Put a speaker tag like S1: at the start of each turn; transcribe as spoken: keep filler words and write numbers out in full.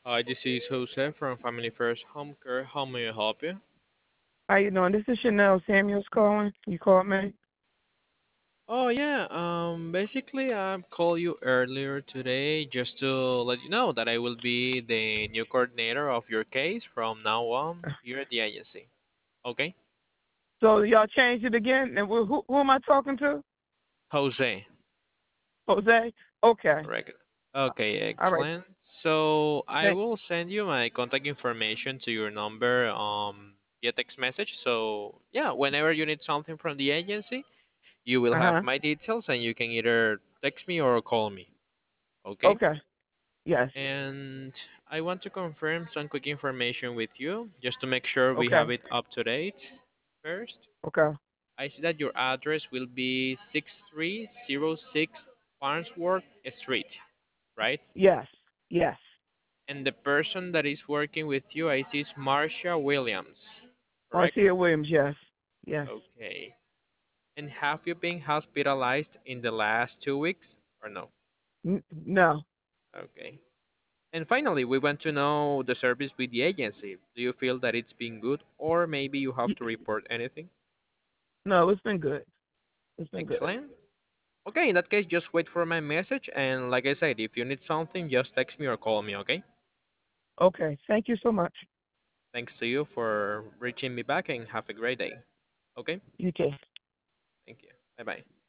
S1: Hi, this is Jose from Family First Home Care. How may I help you?
S2: How you doing? This is Chanel Samuels calling. You called me?
S1: Oh yeah, um, basically I called you earlier today just to let you know that I will be the new coordinator of your case from now on here at the agency. Okay?
S2: So y'all changed it again? And who, who am I talking to?
S1: Jose,
S2: Jose? Okay.
S1: correct. Okay,
S2: All right.
S1: excellent. So I
S2: Thank,
S1: will send you my contact information to your number um via text message. So yeah, whenever you need something from the agency, you will have
S2: uh-huh.
S1: my details and you can either text me or call me. Okay?
S2: Okay. Yes.
S1: And I want to confirm some quick information with you just to make sure we
S2: Okay.
S1: have it up to date. First,
S2: Okay.
S1: I see that your address will be six three zero six Farnsworth Street, right?
S2: Yes. Yes.
S1: And the person that is working with you, I see is Marcia Williams, correct?
S2: Marcia Williams, yes. Yes.
S1: Okay. And have you been hospitalized in the last two weeks or no?
S2: N- no.
S1: Okay. And finally, we want to know the service with the agency. Do you feel that it's been good, or maybe you have
S2: Y-
S1: to report anything?
S2: No, it's been good. It's been good.
S1: Excellent. Okay, in that case, just wait for my message. And like I said, if you need something, just text me or call me, okay?
S2: Okay. Thank you so much.
S1: Thanks to you for reaching me back and have a great day. Okay?
S2: You too.
S1: Thank you. Bye bye.